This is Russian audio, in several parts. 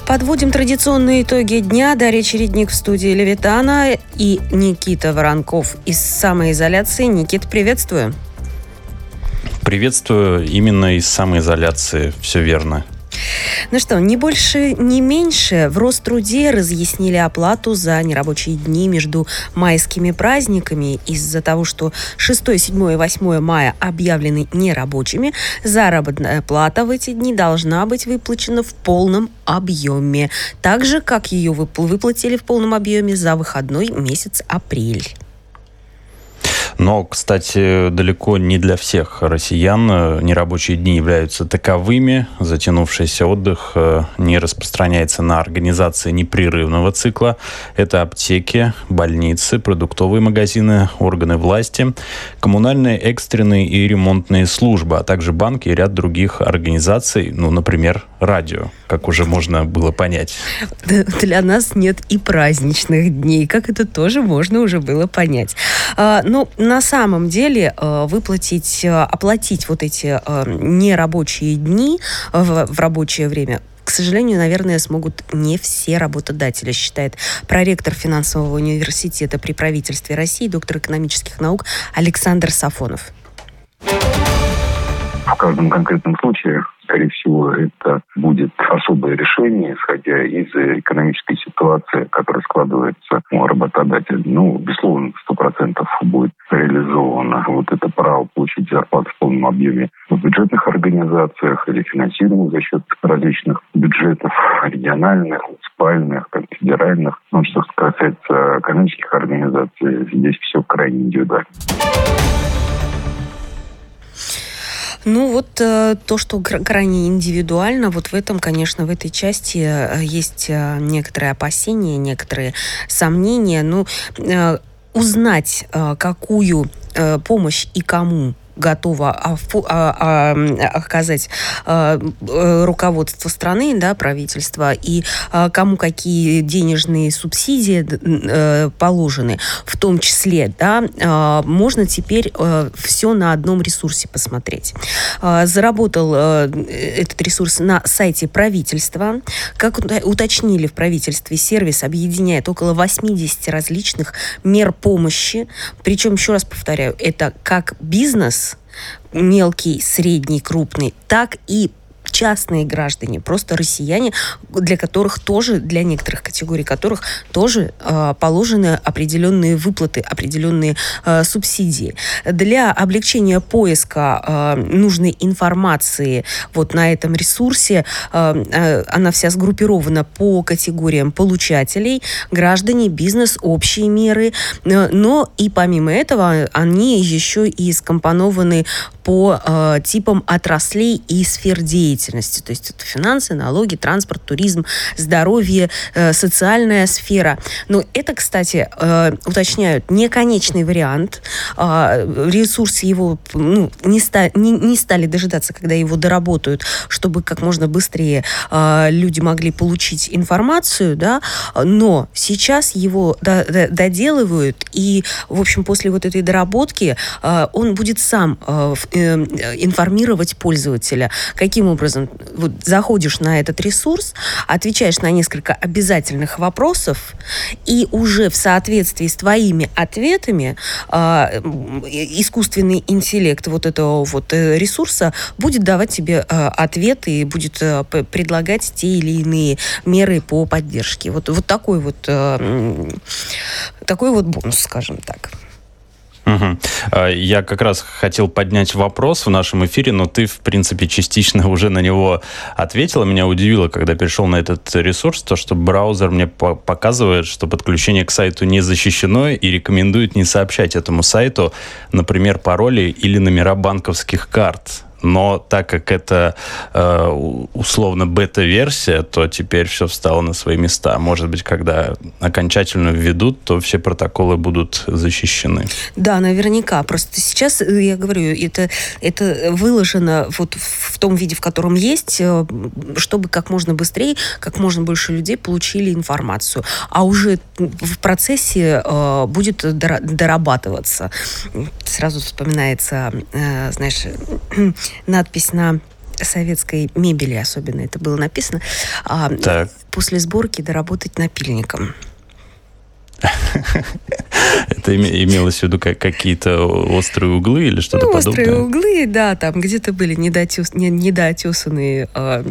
Подводим традиционные итоги дня. Дарья Чередник в студии Левитана и Никита Воронков из самоизоляции. Никит, приветствую. Приветствую именно из самоизоляции. Все верно. Ну что, ни больше, ни меньше в Роструде разъяснили оплату за нерабочие дни между майскими праздниками. Из-за того, что 6, 7 и 8 мая объявлены нерабочими, заработная плата в эти дни должна быть выплачена в полном объеме. Так же, как ее выплатили в полном объеме за выходной месяц апрель. Но, кстати, далеко не для всех россиян нерабочие дни являются таковыми. Затянувшийся отдых не распространяется на организации непрерывного цикла. Это аптеки, больницы, продуктовые магазины, органы власти, коммунальные, экстренные и ремонтные службы, а также банки и ряд других организаций, например, радио, как уже можно было понять. Для нас нет и праздничных дней, как это тоже можно уже было понять. На самом деле оплатить вот эти нерабочие дни в рабочее время, к сожалению, наверное, смогут не все работодатели, считает проректор финансового университета при правительстве России, доктор экономических наук Александр Сафонов. В каждом конкретном случае, скорее всего, это будет особое решение, исходя из экономической ситуации, которая складывается у работодателя. Безусловно, 100% будет реализовано вот это право получить зарплату в полном объеме в бюджетных организациях или финансирование за счет различных бюджетов региональных, муниципальных, федеральных. Что касается коммерческих организаций, здесь все крайне индивидуально. То, что крайне индивидуально, в этом, конечно, в этой части есть некоторые опасения, некоторые сомнения. Узнать, какую помощь и кому готово оказать руководство страны, правительство, и кому какие денежные субсидии положены, в том числе, можно теперь все на одном ресурсе посмотреть. Заработал этот ресурс на сайте правительства. Как уточнили в правительстве, сервис объединяет около 80 различных мер помощи. Причем, еще раз повторяю, это как бизнес, мелкий, средний, крупный, так и частные граждане, просто россияне, для некоторых категорий которых тоже положены определенные выплаты, определенные субсидии. Для облегчения поиска нужной информации на этом ресурсе она вся сгруппирована по категориям получателей, граждане, бизнес, общие меры, но и помимо этого они еще и скомпонованы по типам отраслей и сфер деятельности. То есть это финансы, налоги, транспорт, туризм, здоровье, социальная сфера. Но это, кстати, уточняют, не конечный вариант. Ресурсы его не стали дожидаться, когда его доработают, чтобы как можно быстрее люди могли получить информацию, но сейчас его доделывают, и, в общем, после этой доработки он будет сам информировать пользователя. Каким образом? Заходишь на этот ресурс, отвечаешь на несколько обязательных вопросов, и уже в соответствии с твоими ответами искусственный интеллект этого ресурса будет давать тебе ответы и будет предлагать те или иные меры по поддержке. Такой бонус, скажем так. Угу. Я как раз хотел поднять вопрос в нашем эфире, но ты, в принципе, частично уже на него ответила. Меня удивило, когда перешел на этот ресурс, то, что браузер мне показывает, что подключение к сайту не защищено и рекомендует не сообщать этому сайту, например, пароли или номера банковских карт. Но так как это условно бета-версия, то теперь все встало на свои места. Может быть, когда окончательно введут, то все протоколы будут защищены. Да, наверняка. Просто сейчас, я говорю, это выложено в том виде, в котором есть, чтобы как можно быстрее, как можно больше людей получили информацию. А уже в процессе будет дорабатываться. Сразу вспоминается, надпись на советской мебели особенно это было написано. После сборки доработать напильником. Это имелось в виду какие-то острые углы или что-то подобное? Острые углы, да, там где-то были недоотесанные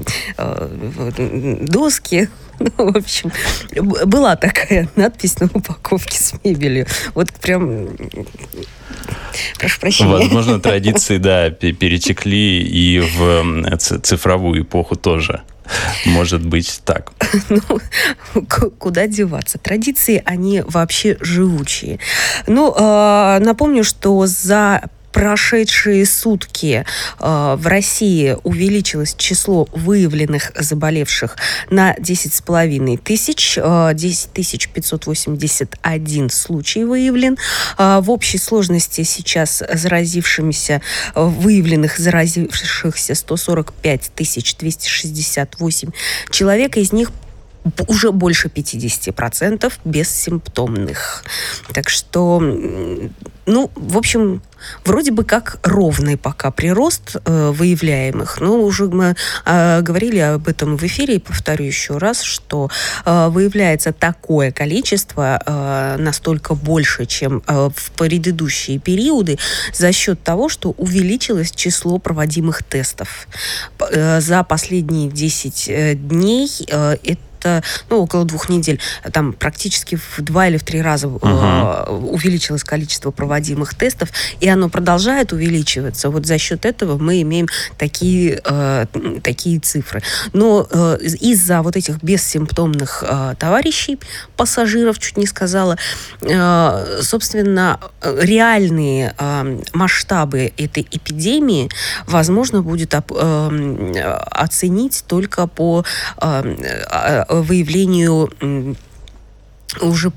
доски. Ну, в общем, была такая надпись на упаковке с мебелью. Вот прям... Прошу прощения. Возможно, традиции, да, перетекли и в цифровую эпоху тоже. Может быть так. Ну, куда деваться? Традиции, они вообще живучие. Ну, напомню, что за прошедшие сутки в России увеличилось число выявленных заболевших на 10,5 тысяч. 10 581 случай выявлен. В общей сложности сейчас выявленных заразившихся 145 268 человек. Из них уже больше 50% бессимптомных. Так что, ну, в общем, вроде бы как ровный пока прирост выявляемых. Но уже мы говорили об этом в эфире, и повторю еще раз, что выявляется такое количество, настолько больше, чем в предыдущие периоды, за счет того, что увеличилось число проводимых тестов. За последние 10 дней это около 2 недель, там практически в 2 или в 3 раза увеличилось количество проводимых тестов, и оно продолжает увеличиваться. Вот за счет этого мы имеем такие цифры. Но из-за вот этих бессимптомных товарищей, пассажиров, чуть не сказала, собственно, реальные масштабы этой эпидемии возможно будет оценить только по выявлению уже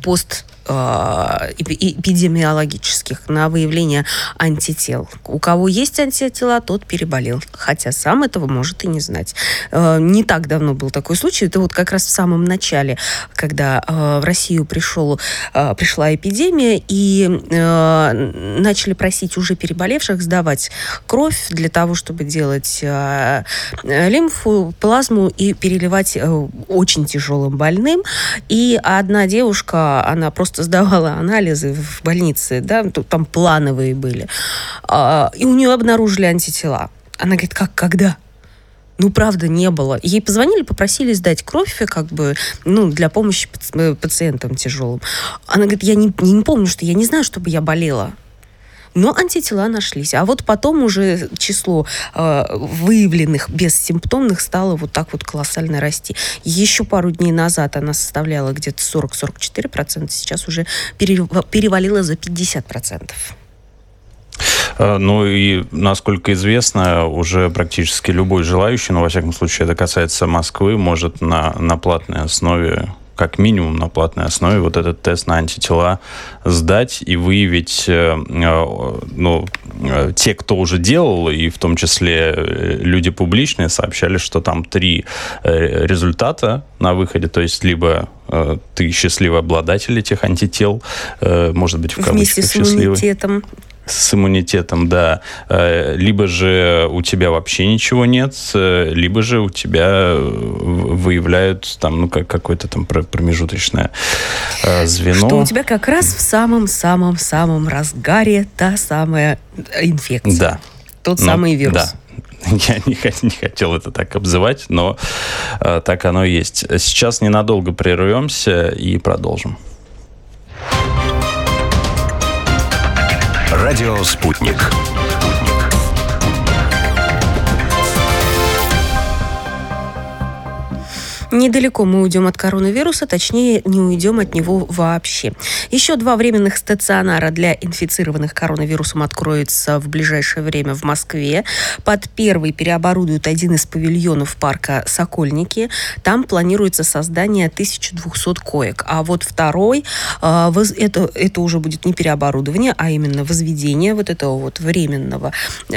эпидемиологических, на выявление антител. У кого есть антитела, тот переболел. Хотя сам этого может и не знать. Не так давно был такой случай. Это вот как раз в самом начале, когда в Россию пришла эпидемия, и начали просить уже переболевших сдавать кровь для того, чтобы делать лимфу, плазму и переливать очень тяжелым больным. И одна девушка, она просто сдавала анализы в больнице, да, там плановые были, и у нее обнаружили антитела. Она говорит, когда? Ну, правда, не было. Ей позвонили, попросили сдать кровь, для помощи пациентам тяжелым. Она говорит, я не помню, я не знаю, чтобы я болела. Но антитела нашлись. А вот потом уже число выявленных бессимптомных стало вот так вот колоссально расти. Еще пару дней назад она составляла где-то 40-44%, сейчас уже перевалила за 50%. Ну и, насколько известно, уже практически любой желающий, но во всяком случае это касается Москвы, может на платной основе, как минимум на платной основе, вот этот тест на антитела сдать и выявить, те, кто уже делал, и в том числе люди публичные, сообщали, что там 3 результата на выходе, то есть либо ты счастливый обладатель этих антител, может быть, в кавычках счастливый. С иммунитетом, да. Либо же у тебя вообще ничего нет, либо же у тебя выявляют там, какое-то там промежуточное звено. Что у тебя как раз в самом-самом-самом разгаре та самая инфекция. Да. Тот самый вирус. Да. Я не хотел это так обзывать, но так оно и есть. Сейчас ненадолго прервемся и продолжим. Радио «Спутник». Недалеко мы уйдем от коронавируса, точнее, не уйдем от него вообще. Еще 2 временных стационара для инфицированных коронавирусом откроются в ближайшее время в Москве. Под 1-й переоборудуют один из павильонов парка «Сокольники». Там планируется создание 1200 коек. А вот 2-й, это уже будет не переоборудование, а именно возведение вот этого вот временного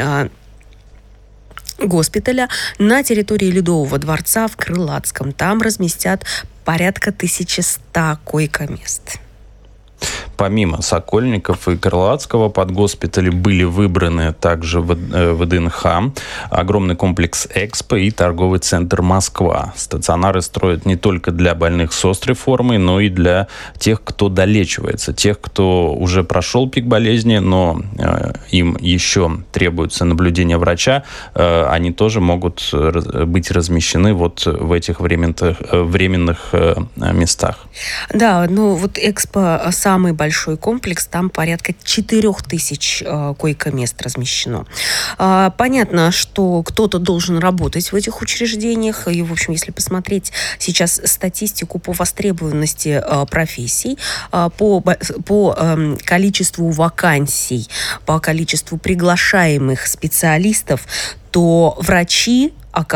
госпиталя на территории Ледового дворца в Крылатском. Там разместят порядка 1100 койко-мест. помимо Сокольников и Крылатского подгоспитали были выбраны также ВДНХ, огромный комплекс Экспо и торговый центр Москва. Стационары строят не только для больных с острой формой, но и для тех, кто долечивается, тех, кто уже прошел пик болезни, но им еще требуется наблюдение врача. Они тоже могут быть размещены вот в этих временных местах. Да, ну вот Экспо самый большой комплекс, там порядка 4000 койко-мест размещено. Понятно, что кто-то должен работать в этих учреждениях, и, в общем, если посмотреть сейчас статистику по востребованности профессий, по количеству вакансий, по количеству приглашаемых специалистов, то врачи,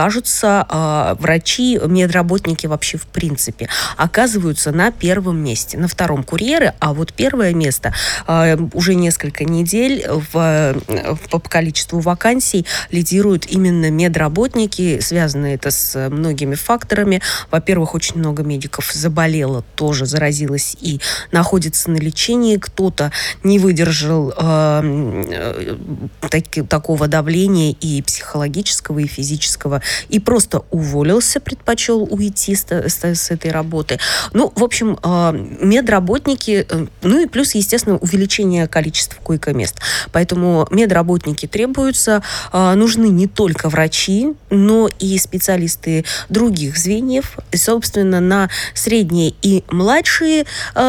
медработники вообще в принципе оказываются на первом месте. На втором курьеры, а вот первое место уже несколько недель по количеству вакансий лидируют именно медработники. Связано это с многими факторами. Во-первых, очень много медиков заболело, тоже заразилось и находится на лечении. Кто-то не выдержал такого давления и психологического, и физического, и просто уволился, предпочел уйти с этой работы. Ну, в общем, медработники, ну и плюс, естественно, увеличение количества койко-мест. Поэтому медработники требуются, нужны не только врачи, но и специалисты других звеньев. И, собственно, на средние и младшие,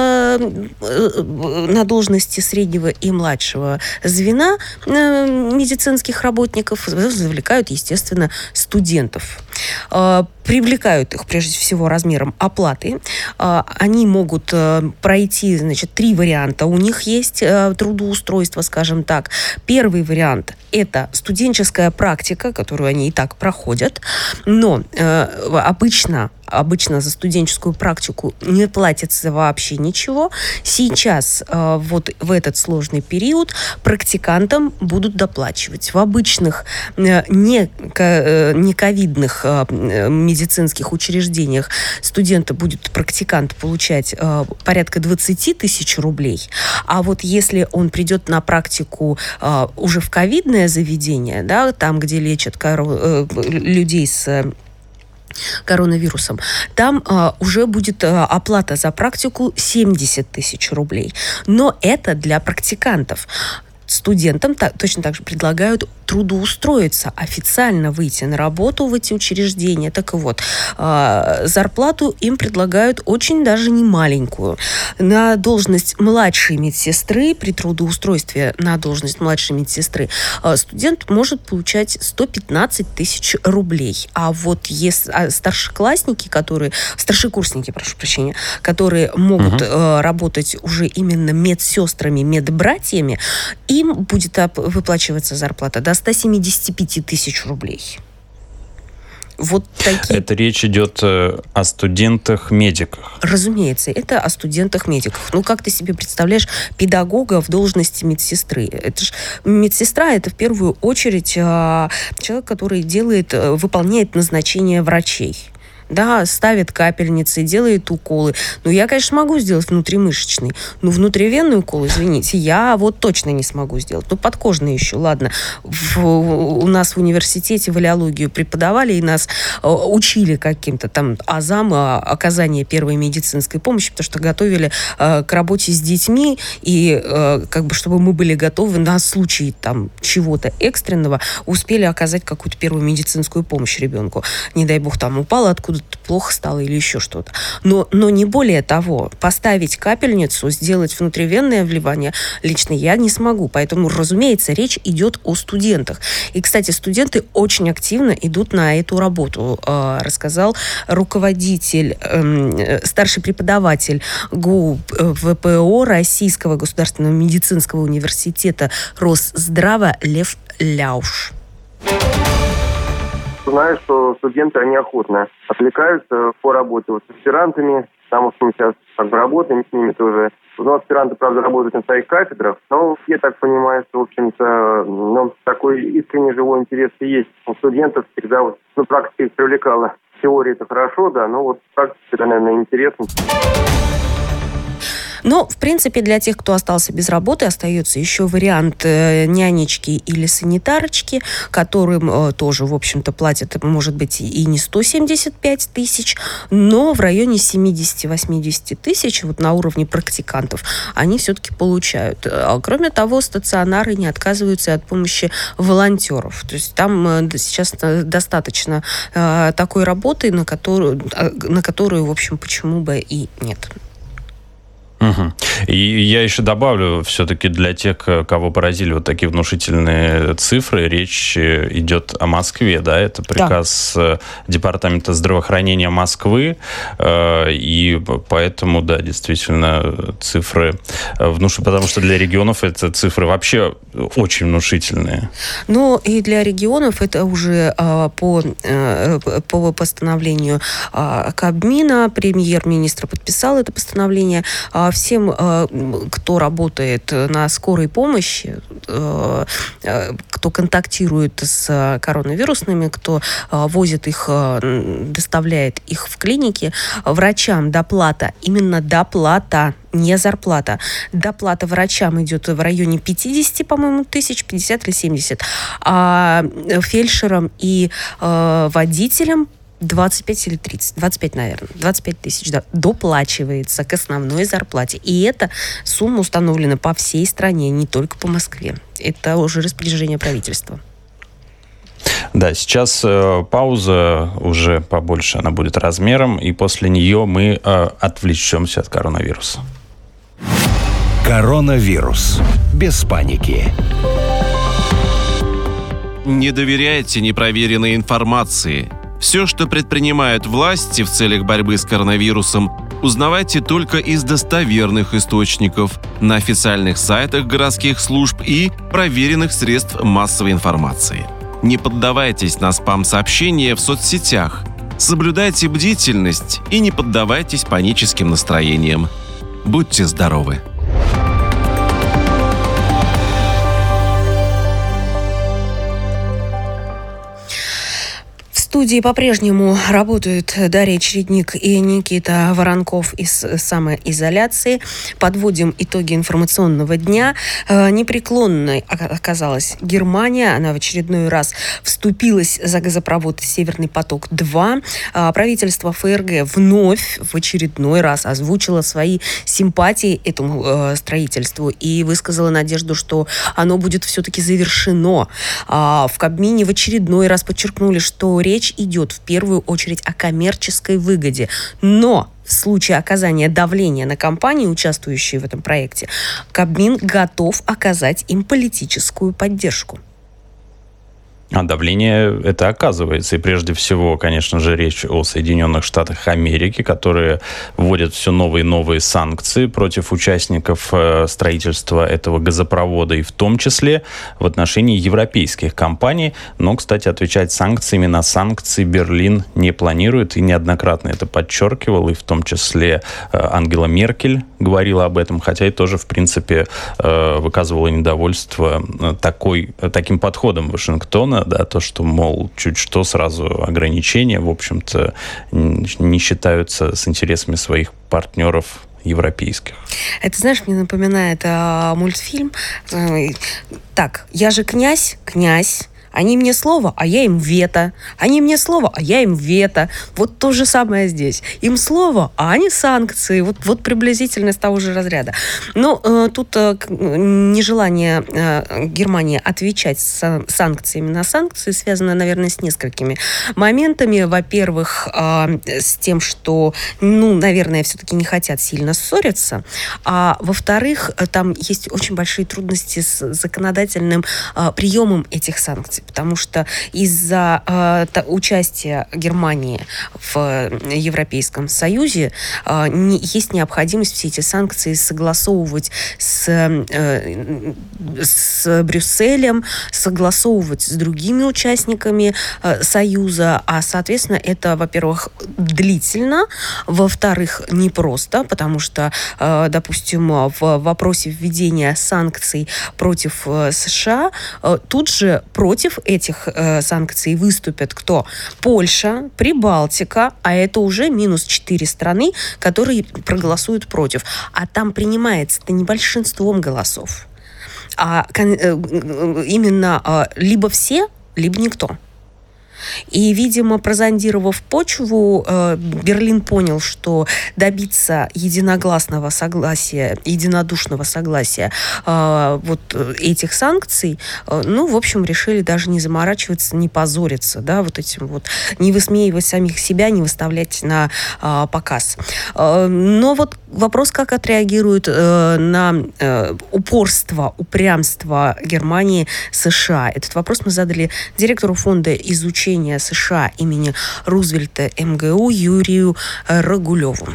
на должности среднего и младшего звена медицинских работников завлекают, естественно, студентов. Привлекают их, прежде всего, размером оплаты. Они могут пройти, 3 варианта. У них есть трудоустройство, скажем так. Первый вариант – это студенческая практика, которую они и так проходят. Но обычно за студенческую практику не платится вообще ничего. Сейчас, вот в этот сложный период, практикантам будут доплачивать. В обычных не ковидных медицинских учреждениях практикант получать порядка 20 тысяч рублей. А вот если он придет на практику уже в ковидное заведение, да, там, где лечат людей с коронавирусом, там уже будет оплата за практику 70 тысяч рублей. Но это для практикантов. Студентам точно так же предлагают трудоустроиться, официально выйти на работу в эти учреждения. Так вот, зарплату им предлагают очень даже не маленькую. На должность младшей медсестры, при трудоустройстве на должность младшей медсестры, студент может получать 115 тысяч рублей. А вот старшекурсники, которые могут работать уже именно медсестрами, медбратьями, им будет выплачиваться зарплата до 175 тысяч рублей. Вот такие... Это речь идет о студентах-медиках. Разумеется, это о студентах-медиках. Ну, как ты себе представляешь педагога в должности медсестры? Медсестра – это в первую очередь человек, который выполняет назначение врачей. Да, ставит капельницы, делает уколы. Ну, я, конечно, могу сделать внутримышечный. Но внутривенный укол, извините, я вот точно не смогу сделать. Ну, подкожный еще, ладно. У нас в университете валиологию преподавали, и нас учили каким-то там азам оказания первой медицинской помощи, потому что готовили к работе с детьми, и чтобы мы были готовы на случай там чего-то экстренного, успели оказать какую-то первую медицинскую помощь ребенку. Не дай бог, там упал откуда плохо стало или еще что-то. Но не более того, поставить капельницу, сделать внутривенное вливание лично я не смогу. Поэтому, разумеется, речь идет о студентах. И, кстати, студенты очень активно идут на эту работу, рассказал руководитель, старший преподаватель ГУ ВПО Российского государственного медицинского университета Росздрава Лев Ляуш. Знаю, что студенты, они охотно отвлекаются по работе с аспирантами, потому что мы сейчас работаем с ними тоже. Но аспиранты, правда, работают на своих кафедрах, но я так понимаю, что, в общем-то, такой искренний живой интерес и есть у студентов. Всегда практика их привлекала. Теория это хорошо, да, но практика, наверное, интересна. Но, в принципе, для тех, кто остался без работы, остается еще вариант нянечки или санитарочки, которым тоже, в общем-то, платят, может быть, и не 175 тысяч, но в районе 70-80 тысяч, вот на уровне практикантов, они все-таки получают. Кроме того, стационары не отказываются от помощи волонтеров. То есть там сейчас достаточно такой работы, на которую, в общем, почему бы и нет. Угу. И я еще добавлю, все-таки для тех, кого поразили вот такие внушительные цифры, речь идет о Москве, да, это приказ Департамента здравоохранения Москвы, и поэтому, да, действительно, цифры потому что для регионов это цифры вообще очень внушительные. Ну, и для регионов это уже по постановлению Кабмина, премьер-министр подписал это постановление. Всем, кто работает на скорой помощи, кто контактирует с коронавирусными, кто возит их, доставляет их в клиники, врачам доплата, именно доплата, не зарплата. Доплата врачам идет в районе 50, по-моему, тысяч, 50 или 70, а фельдшерам и водителям 25 или 30, 25, наверное, 25 тысяч доплачивается к основной зарплате. И эта сумма установлена по всей стране, не только по Москве. Это уже распоряжение правительства. Да, сейчас пауза уже побольше, она будет размером, и после нее мы отвлечемся от коронавируса. Коронавирус. Без паники. Не доверяйте непроверенной информации. Все, что предпринимают власти в целях борьбы с коронавирусом, узнавайте только из достоверных источников на официальных сайтах городских служб и проверенных средств массовой информации. Не поддавайтесь на спам-сообщения в соцсетях. Соблюдайте бдительность и не поддавайтесь паническим настроениям. Будьте здоровы! В студии по-прежнему работают Дарья Чередник и Никита Воронков из самоизоляции. Подводим итоги информационного дня. Непреклонной оказалась Германия. Она в очередной раз вступилась за газопровод «Северный поток-2». Правительство ФРГ вновь в очередной раз озвучило свои симпатии этому строительству и высказало надежду, что оно будет все-таки завершено. В Кабмине в очередной раз подчеркнули, что речь идет в первую очередь о коммерческой выгоде. Но в случае оказания давления на компании, участвующие в этом проекте, Кабмин готов оказать им политическую поддержку. А давление это оказывается. И прежде всего, конечно же, речь о Соединенных Штатах Америки, которые вводят все новые и новые санкции против участников строительства этого газопровода, и в том числе в отношении европейских компаний. Но, кстати, отвечать санкциями на санкции Берлин не планирует и неоднократно это подчеркивал, и в том числе Ангела Меркель говорила об этом, хотя и тоже, в принципе, выказывала недовольство таким подходом Вашингтона, да, то, что, мол, чуть что, сразу ограничения, в общем-то, не считаются с интересами своих партнеров европейских. Это, знаешь, мне напоминает мультфильм. Так, я же князь. Они мне слово, а я им вето. Они мне слово, а я им вето. Вот то же самое здесь. Им слово, а они санкции. Вот приблизительно с того же разряда. Но тут нежелание Германии отвечать санкциями на санкции связано, наверное, с несколькими моментами. Во-первых, с тем, что, наверное, все-таки не хотят сильно ссориться. А во-вторых, там есть очень большие трудности с законодательным приемом этих санкций. Потому что из-за участия Германии в Европейском Союзе есть необходимость все эти санкции согласовывать с Брюсселем, согласовывать с другими участниками Союза. А, соответственно, это, во-первых, длительно, во-вторых, непросто, потому что, допустим, в вопросе введения санкций против США тут же против против этих санкций выступят кто? Польша, Прибалтика, а это уже минус 4 страны, которые проголосуют против. А там принимается-то не большинством голосов, а именно либо все, либо никто. И, видимо, прозондировав почву, Берлин понял, что добиться единогласного согласия, единодушного согласия вот этих санкций, в общем, решили даже не заморачиваться, не позориться, да, вот этим вот, не высмеивать самих себя, не выставлять на показ. Но вот вопрос, как отреагируют на упрямство Германии США. Этот вопрос мы задали директору фонда изучения США имени Рузвельта МГУ Юрию Рогулеву.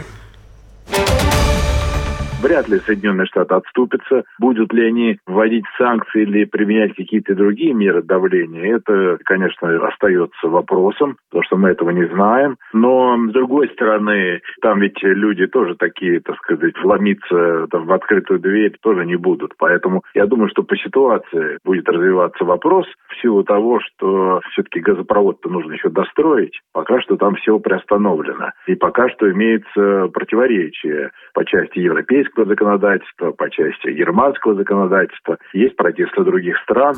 Вряд ли Соединенные Штаты отступятся. Будут ли они вводить санкции или применять какие-то другие меры давления, это, конечно, остается вопросом, потому что мы этого не знаем. Но, с другой стороны, там ведь люди тоже такие, так сказать, вломиться в открытую дверь тоже не будут. Поэтому я думаю, что по ситуации будет развиваться вопрос в силу того, что все-таки газопровод-то нужно еще достроить. Пока что там все приостановлено. И пока что имеется противоречие по части европейского законодательства, по части германского законодательства. Есть протесты других стран.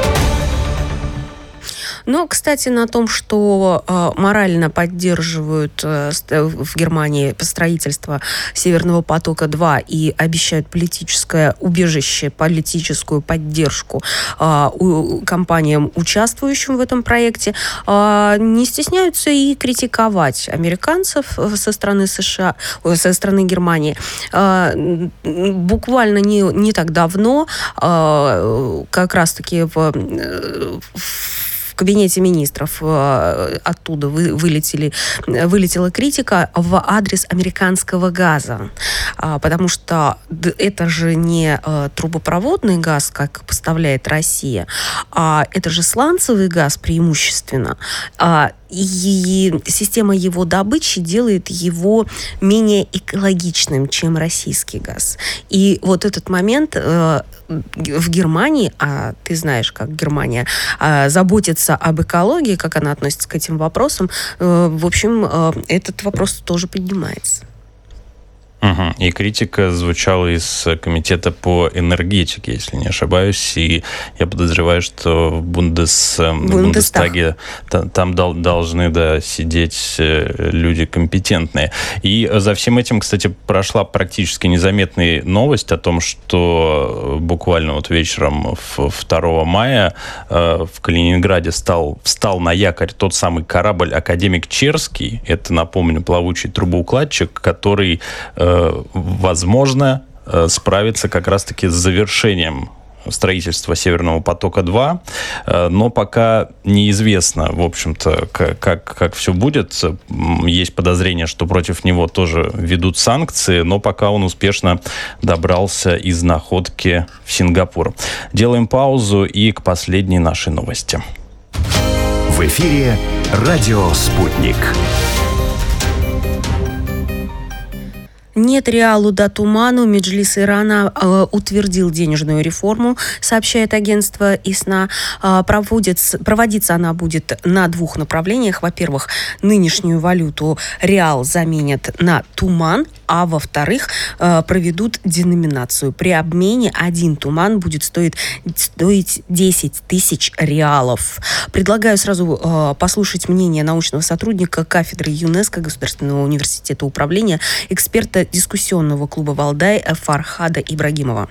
Но, кстати, на том, что морально поддерживают в Германии строительство Северного потока-2 и обещают политическое убежище, политическую поддержку компаниям, участвующим в этом проекте, не стесняются и критиковать американцев со стороны США, со стороны Германии. Буквально не так давно как раз-таки в кабинете министров оттуда вылетела критика в адрес американского газа, потому что это же не трубопроводный газ, как поставляет Россия, а это же сланцевый газ преимущественно. И система его добычи делает его менее экологичным, чем российский газ. И вот этот момент в Германии, а ты знаешь, как Германия заботится об экологии, как она относится к этим вопросам, в общем, этот вопрос тоже поднимается. Угу. И критика звучала из комитета по энергетике, если не ошибаюсь. И я подозреваю, что в Бундестаге там должны сидеть люди компетентные. И за всем этим, кстати, прошла практически незаметная новость о том, что буквально вот вечером 2 мая в Калининграде встал на якорь тот самый корабль «Академик Черский». Это, напомню, плавучий трубоукладчик, который возможно справиться как раз-таки с завершением строительства Северного потока-2, но пока неизвестно, в общем-то, как все будет. Есть подозрение, что против него тоже ведут санкции, но пока он успешно добрался из находки в Сингапур. Делаем паузу и к последней нашей новости. В эфире «Радио Спутник». Нет реалу да туману. Меджлис Ирана утвердил денежную реформу, сообщает агентство ИСНА. Проводиться она будет на 2 направлениях. Во-первых, нынешнюю валюту реал заменят на туман, а во-вторых, проведут деноминацию. При обмене 1 туман будет стоить 10 тысяч реалов. Предлагаю сразу послушать мнение научного сотрудника кафедры ЮНЕСКО Государственного университета управления, эксперта дискуссионного клуба «Валдай» Фархада Ибрагимова.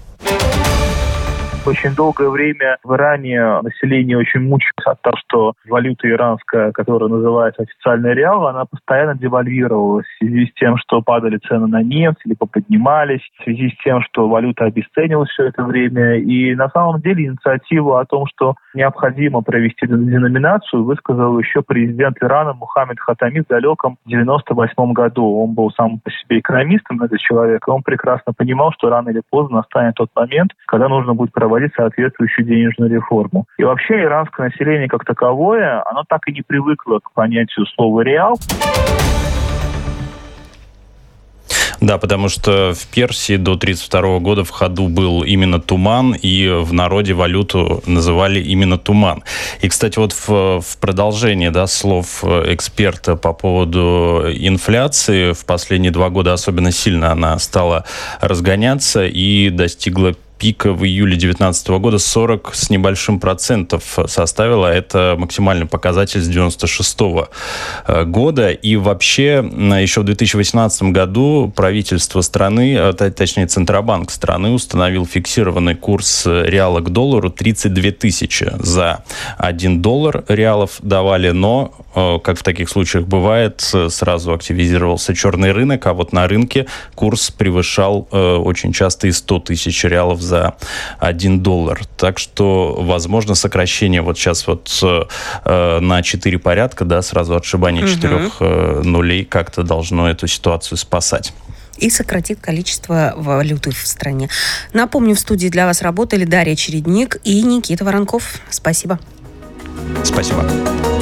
Очень долгое время в Иране население очень мучилось от того, что валюта иранская, которая называется официальный реал, она постоянно девальвировалась в связи с тем, что падали цены на нефть, либо поднимались, в связи с тем, что валюта обесценивалась все это время. И на самом деле инициативу о том, что необходимо провести деноминацию, высказал еще президент Ирана Мухаммед Хатами в далеком 1998 году. Он был сам по себе экономистом, этот человек, и он прекрасно понимал, что рано или поздно настанет тот момент, когда нужно будет проводить соответствующую денежную реформу. И вообще иранское население как таковое, оно так и не привыкло к понятию слова «реал». Да, потому что в Персии до 1932 года в ходу был именно туман, и в народе валюту называли именно туман. И, кстати, вот в продолжение, да, слов эксперта по поводу инфляции, в последние 2 года особенно сильно она стала разгоняться и достигла пика в июле 2019 года 40 с небольшим процентов составила. Это максимальный показатель с 1996 года. И вообще еще в 2018 году правительство страны, точнее Центробанк страны, установил фиксированный курс реала к доллару 32 тысячи за $1 реалов давали, но, как в таких случаях бывает, сразу активизировался черный рынок, а вот на рынке курс превышал очень часто и 100 тысяч реалов за $1. Так что, возможно, сокращение вот сейчас вот на 4 порядка, да, сразу отшибание 4 нулей как-то должно эту ситуацию спасать. И сократит количество валюты в стране. Напомню, в студии для вас работали Дарья Чередник и Никита Воронков. Спасибо. Спасибо.